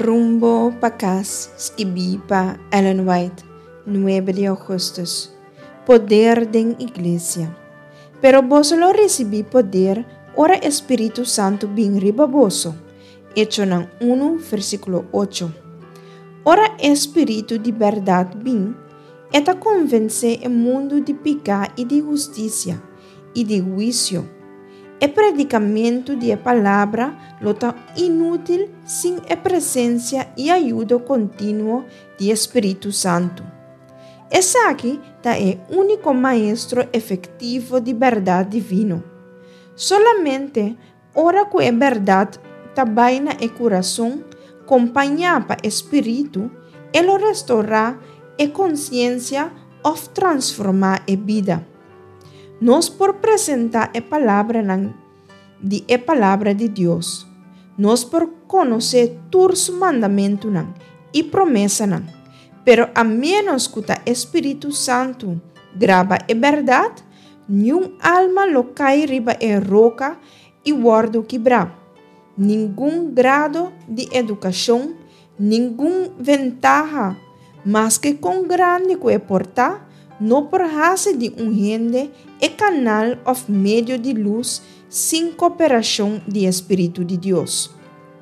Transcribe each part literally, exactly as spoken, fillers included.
Rumbo pa casa, escrevi pa Ellen White, nueve de agosto. Poder den iglesia. Pero vos lo recibí poder, ora Espíritu Santo bin ribaboso. Hecho ng uno, versículo ocho. Ora Espíritu de verdad bin, eta convence el mundo de pecado y de justicia, y de juicio. El predicamento de la palabra lo está inútil sin la presencia y ayuda continua del Espíritu Santo. Es aquí está el único maestro efectivo de verdad divino. Solamente ora que la verdad está vaina el corazón, acompañada por el Espíritu, él lo restaura la conciencia o transforma la vida. Nos por presentar a palabra de a palabra de Dios. Nos por conocer todos sus mandamentos y promesas. Pero a menos que el Espíritu Santo graba a verdad, ni un alma lo cae riba a roca y guardo quebrar. Ningún grado de educación, ninguna ventaja, más que con grande que portar, no porrase de un gente e canal of medio de luz sin cooperación de Espíritu de Dios.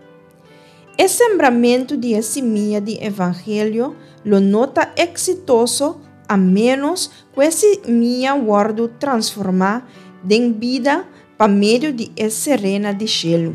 El sembramento de la semilla de Evangelio lo nota exitoso a menos que esa semilla guardo transformar en vida para medio de la serena de cielo.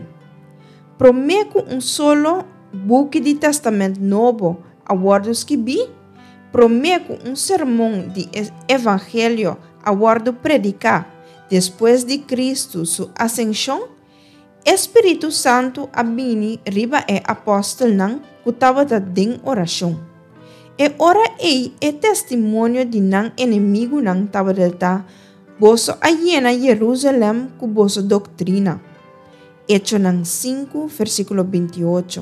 Prometo un solo buque de testamento nuevo a guardo escribir. Prometo un sermón de Evangelio a guardo predicar después de Cristo su ascensión. Espíritu Santo abini riba e apóstol nang kutawa da ding oración. E ora ei e testimonio de nang enemigo nang tawadalta boso ayena Jerusalem ku boso doctrina. Hecho nang cinco, versículo veintiocho.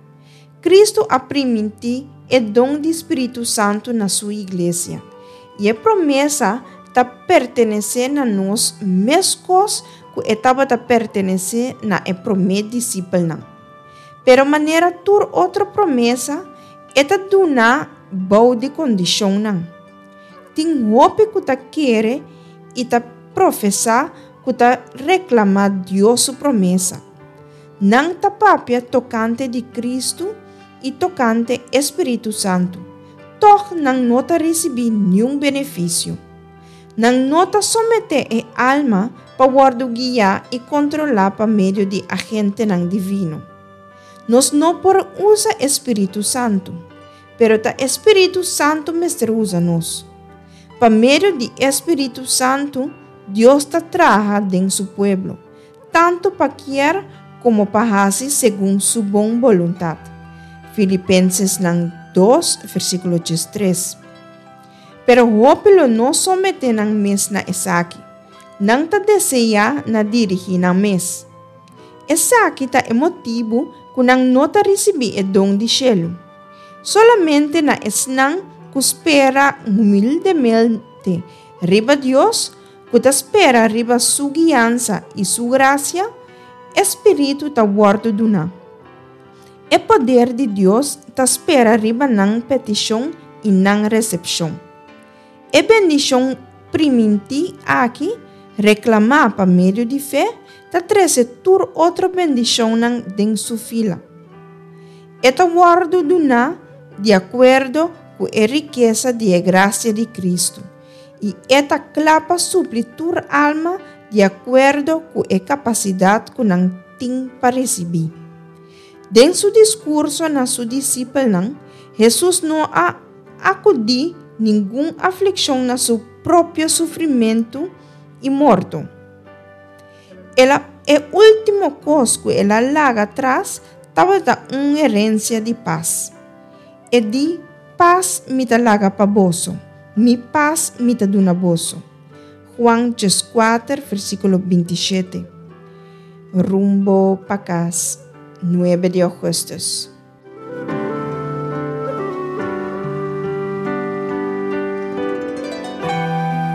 Cristo aprimiti e dom do Espírito Santo na sua igreja. E a promessa está pertencer a nós mesmos que estava a pertencer na e promessa discípulo. Pero maneira tur outra promessa eta duna bau de condição não. Tem hope que ta quere e ta professar que ta reclamar Deus sua promessa. Não ta papia tocante de Cristo e tocante Espírito Santo, toch não nota receber nenhum benefício. Não nota someter a alma para guardar guiar e controlar para meio de agente não divino. Nós não por usa Espírito Santo, pero ta Espírito Santo mestre usa nós. Para meio de Espírito Santo, Deus ta traja em seu pueblo, tanto para querer como para fazer segundo sua boa vontade. Filipenses dos, versículo três. Pero hopelo não somente ng mes na esaki, nang ta deseja na dirigir ng mes. Esaki ta emotivo kung nang nota recebi e dom di cielo. Solamente na esnang kuspera humildemente riba Dios, kuta espera riba su guianza e su gracia, Espírito ta guardo duna. O poder de Deus ta espera riba ng petição e ng recepção. E bendição priminti aqui reclamar para meio de fé ta trece tur outra bendição ng den su fila. Eta guardo duna de acordo com a riqueza de graça de Cristo. E eta clapa supli tur alma de acordo com a capacidade que não tem para receber. Den su discurso na su discípulo, Jesus não a acudi nenhuma aflição na seu próprio sofrimento e morto. Ela é o último coisa que ela larga atrás, estava da uma herência de paz. E de paz me ta larga para boso, mi paz me ta duna boso. Juan quatro, versículo veintisiete. Rumbo pa casa. nueve de agosto.